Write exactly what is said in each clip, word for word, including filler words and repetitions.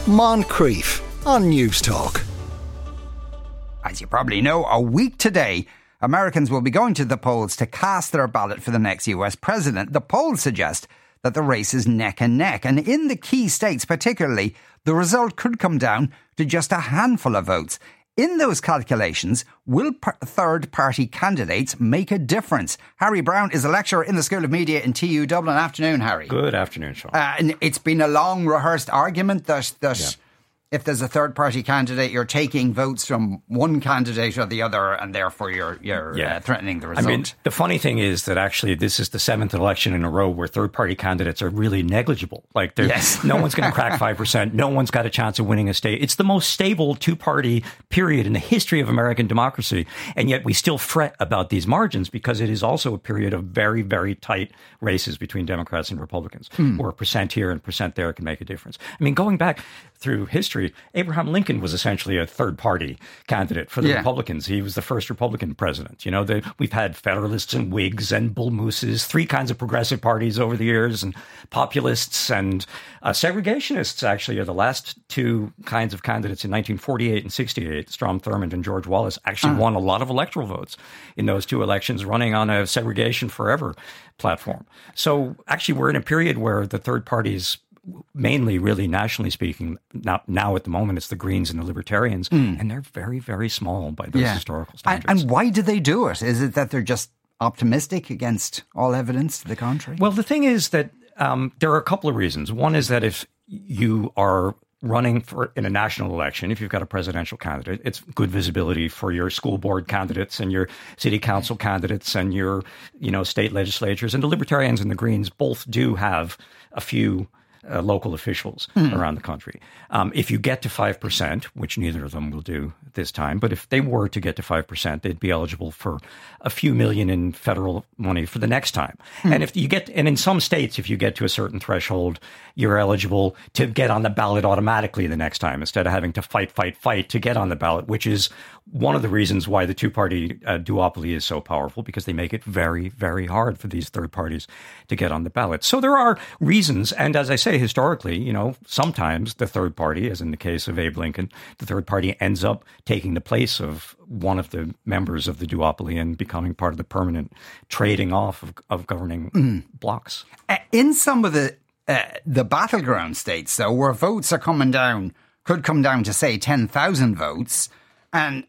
Moncrief on News Talk. As you probably know, a week today, Americans will be going to the polls to cast their ballot for the next U S president. The polls suggest that the race is neck and neck, and in the key states particularly, the result could come down to just a handful of votes. In those calculations, will par- third-party candidates make a difference? Harry Brown is a lecturer in the School of Media in T U Dublin. Afternoon, Harry. Good afternoon, Sean. Uh, and it's been a long rehearsed argument that, that Yeah. if there's a third-party candidate, you're taking votes from one candidate or the other, and therefore you're, you're Yeah. uh, threatening the result. I mean, the funny thing is that actually this is the seventh election in a row where third-party candidates are really negligible. Like, Yes. no one's going to crack five percent. No one's got a chance of winning a state. It's the most stable two-party period in the history of American democracy. And yet we still fret about these margins because it is also a period of very, very tight races between Democrats and Republicans, mm. where a percent here and a percent there can make a difference. I mean, going back through history, Abraham Lincoln was essentially a third-party candidate for the Yeah. Republicans. He was the first Republican president. You know, the, we've had Federalists and Whigs and bull mooses, three kinds of progressive parties over the years, and populists and uh, segregationists, actually, are the last two kinds of candidates in nineteen forty-eight and sixty-eight. Strom Thurmond and George Wallace actually uh. won a lot of electoral votes in those two elections, running on a segregation forever platform. So actually, we're in a period where the third parties, mainly really nationally speaking, now, now at the moment it's the Greens and the Libertarians, mm. and they're very, very small by those yeah. historical standards. And, and why do they do it? Is it that they're just optimistic against all evidence to the contrary? Well, the thing is that um, there are a couple of reasons. One is that if you are running for in a national election, if you've got a presidential candidate, it's good visibility for your school board candidates and your city council candidates and your, you know, state legislatures. And the Libertarians and the Greens both do have a few Uh, local officials mm. around the country. Um, if you get to five percent, which neither of them will do this time, but if they were to get to five percent, they'd be eligible for a few million in federal money for the next time. Mm. And if you get, and in some states, if you get to a certain threshold, you're eligible to get on the ballot automatically the next time instead of having to fight, fight, fight to get on the ballot, which is one of the reasons why the two-party uh, duopoly is so powerful, because they make it very, very hard for these third parties to get on the ballot. So there are reasons. And as I say, historically, you know, sometimes the third party, as in the case of Abe Lincoln, the third party ends up taking the place of one of the members of the duopoly and becoming part of the permanent trading off of, of governing mm. blocks. Uh, in some of the uh, the battleground states, though, where votes are coming down, could come down to, say, ten thousand votes, and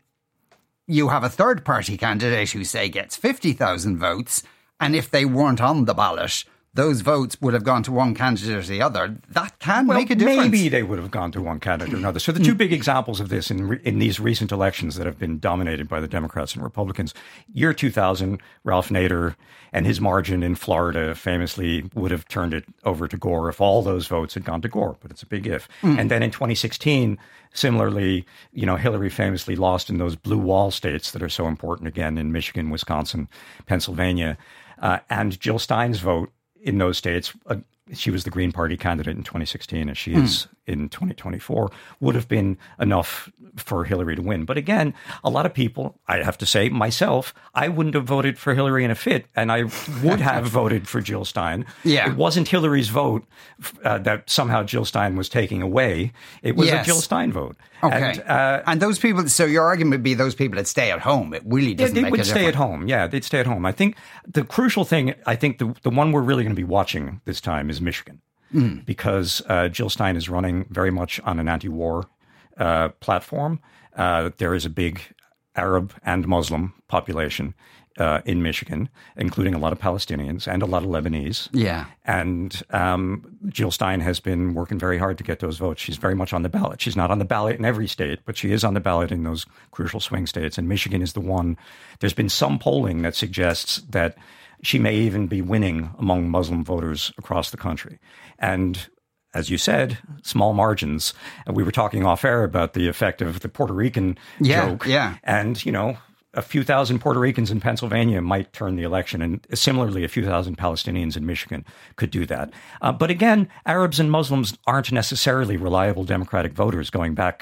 you have a third-party candidate who, say, gets fifty thousand votes, and if they weren't on the ballot, those votes would have gone to one candidate or the other. That can well, make a difference. Maybe they would have gone to one candidate or another. So the two big examples of this in re- in these recent elections that have been dominated by the Democrats and Republicans, year two thousand, Ralph Nader and his margin in Florida famously would have turned it over to Gore if all those votes had gone to Gore, but it's a big if. Mm. And then in twenty sixteen, similarly, you know, Hillary famously lost in those blue wall states that are so important again in Michigan, Wisconsin, Pennsylvania, uh, and Jill Stein's vote in those states, uh, she was the Green Party candidate in twenty sixteen, as she mm. is in twenty twenty-four, would have been enough for Hillary to win. But again, a lot of people, I have to say, myself, I wouldn't have voted for Hillary in a fit, and I would have voted for Jill Stein. Yeah. It wasn't Hillary's vote uh, that somehow Jill Stein was taking away. It was yes. a Jill Stein vote. Okay. And, uh, and those people, so your argument would be those people that stay at home. It really doesn't yeah, make a difference. They would stay at home. Yeah, they'd stay at home. I think the crucial thing, I think the, the one we're really going to be watching this time is Michigan. Mm. Because uh, Jill Stein is running very much on an anti-war uh, platform. Uh, there is a big Arab and Muslim population uh, in Michigan, including a lot of Palestinians and a lot of Lebanese. Yeah. And um, Jill Stein has been working very hard to get those votes. She's very much on the ballot. She's not on the ballot in every state, but she is on the ballot in those crucial swing states. And Michigan is the one. There's been some polling that suggests that she may even be winning among Muslim voters across the country. And as you said, small margins. We were talking off air about the effect of the Puerto Rican yeah, joke. Yeah. And, you know, a few thousand Puerto Ricans in Pennsylvania might turn the election. And similarly, a few thousand Palestinians in Michigan could do that. Uh, but again, Arabs and Muslims aren't necessarily reliable Democratic voters going back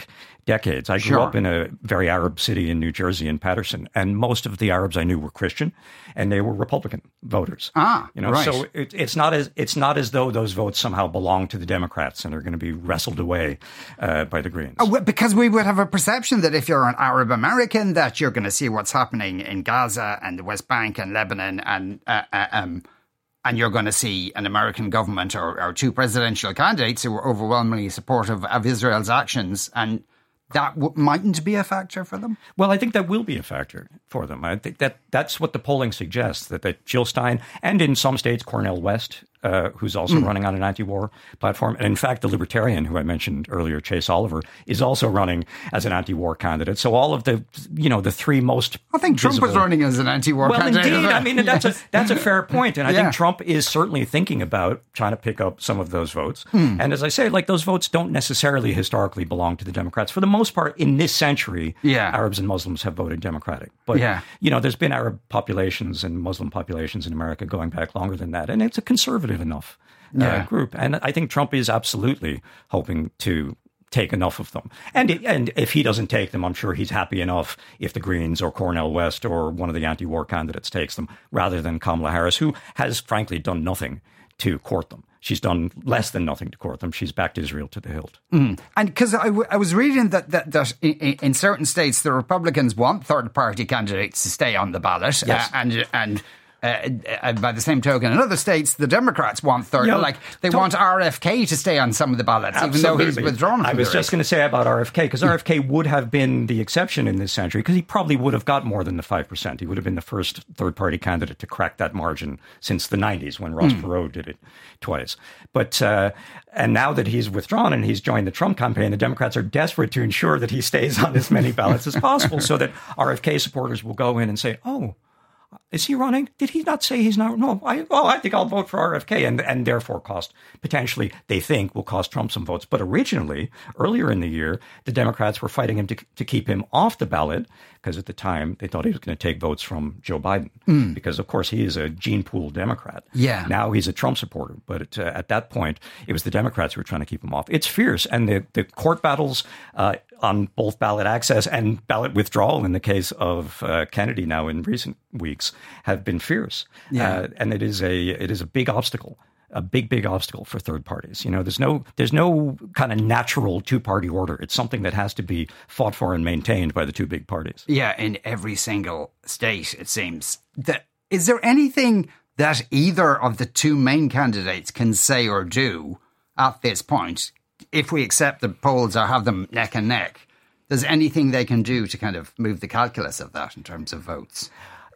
decades. I grew Sure. up in a very Arab city in New Jersey, in Paterson, and most of the Arabs I knew were Christian, and they were Republican voters. Ah, you know, right. so it, it's not as it's not as though those votes somehow belong to the Democrats and are going to be wrestled away uh, by the Greens. Oh, well, because we would have a perception that if you're an Arab American, that you're going to see what's happening in Gaza and the West Bank and Lebanon, and uh, uh, um, and you're going to see an American government or, or two presidential candidates who are overwhelmingly supportive of Israel's actions, and that w- mightn't be a factor for them. Well, I think that will be a factor for them. I think that that's what the polling suggests, that, that Jill Stein, and in some states, Cornel West, uh, who's also mm. running on an anti-war platform. And in fact, the Libertarian, who I mentioned earlier, Chase Oliver, is also running as an anti-war candidate. So all of the, you know, the three most I think Trump visible... was running as an anti-war well, candidate. Well, indeed. I mean, that's yes. a that's a fair point. And I yeah. think Trump is certainly thinking about trying to pick up some of those votes. Mm. And as I say, like, those votes don't necessarily historically belong to the Democrats. For the most part, in this century, yeah. Arabs and Muslims have voted Democratic. But, yeah. you know, there's been Arab populations and Muslim populations in America going back longer than that. And it's a conservative enough uh, yeah. group. And I think Trump is absolutely hoping to take enough of them. And and if he doesn't take them, I'm sure he's happy enough if the Greens or Cornel West or one of the anti-war candidates takes them, rather than Kamala Harris, who has frankly done nothing to court them. She's done less than nothing to court them. She's backed Israel to the hilt. Mm. And because I, w- I was reading that that, that in, in certain states, the Republicans want third-party candidates to stay on the ballot. Yes. Uh, and and uh, uh, by the same token, in other states, the Democrats want third. Yeah, like they don't, want R F K to stay on some of the ballots, absolutely. even though he's withdrawn from I was the just going to say about R F K, because R F K would have been the exception in this century, because he probably would have got more than the five percent. He would have been the first third-party candidate to crack that margin since the nineties, when Ross mm. Perot did it twice. But uh, and now that he's withdrawn and he's joined the Trump campaign, the Democrats are desperate to ensure that he stays on as many ballots as possible, so that R F K supporters will go in and say, "Oh, is he running? Did he not say he's not? No, I, oh, I think I'll vote for R F K," and and therefore cost, potentially, they think, will cost Trump some votes. But originally, earlier in the year, the Democrats were fighting him to, to keep him off the ballot, because at the time they thought he was going to take votes from Joe Biden, mm. because, of course, he is a gene pool Democrat. Yeah. Now he's a Trump supporter. But it, uh, at that point, it was the Democrats who were trying to keep him off. It's fierce. And the, the court battles uh, on both ballot access and ballot withdrawal, in the case of uh, Kennedy now in recent weeks, have been fierce. Yeah. Uh, and it is a it is a big obstacle. A big, big obstacle for third parties. You know, there's no there's no kind of natural two-party order. It's something that has to be fought for and maintained by the two big parties. Yeah, in every single state, it seems. That, is there anything that either of the two main candidates can say or do at this point, if we accept the polls or have them neck and neck? There's anything they can do to kind of move the calculus of that in terms of votes?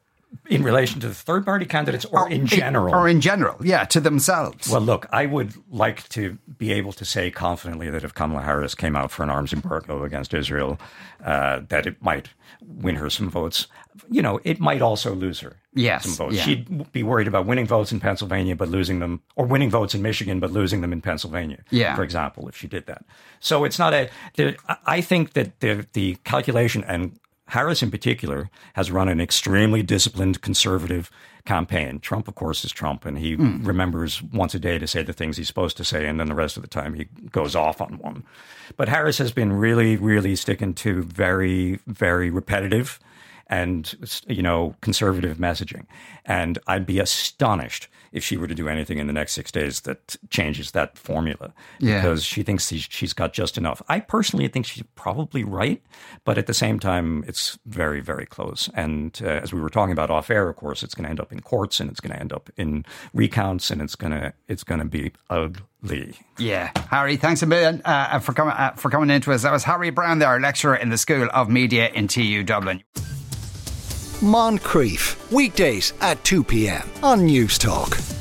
In relation to the third-party candidates, or, or in general? Or in general, yeah, to themselves. Well, look, I would like to be able to say confidently that if Kamala Harris came out for an arms embargo against Israel, uh, that it might win her some votes. You know, it might also lose her yes, some votes. Yeah. She'd be worried about winning votes in Pennsylvania, but losing them, or winning votes in Michigan, but losing them in Pennsylvania, yeah. for example, if she did that. So it's not a, the, I think that the, the calculation, and Harris in particular has run an extremely disciplined conservative campaign. Trump, of course, is Trump, and he mm. remembers once a day to say the things he's supposed to say, and then the rest of the time he goes off on one. But Harris has been really, really sticking to very, very repetitive and, you know, conservative messaging. And I'd be astonished if she were to do anything in the next six days that changes that formula, yeah. because she thinks she's got just enough. I personally think she's probably right, but at the same time, it's very, very close. And uh, as we were talking about off air, of course, it's going to end up in courts, and it's going to end up in recounts, and it's going to it's going to be ugly. Yeah, Harry, thanks a million uh, for coming uh, for coming into us. That was Harry Brown, there, lecturer in the School of Media in T U Dublin. Moncrief, weekdays at two p.m. on News Talk.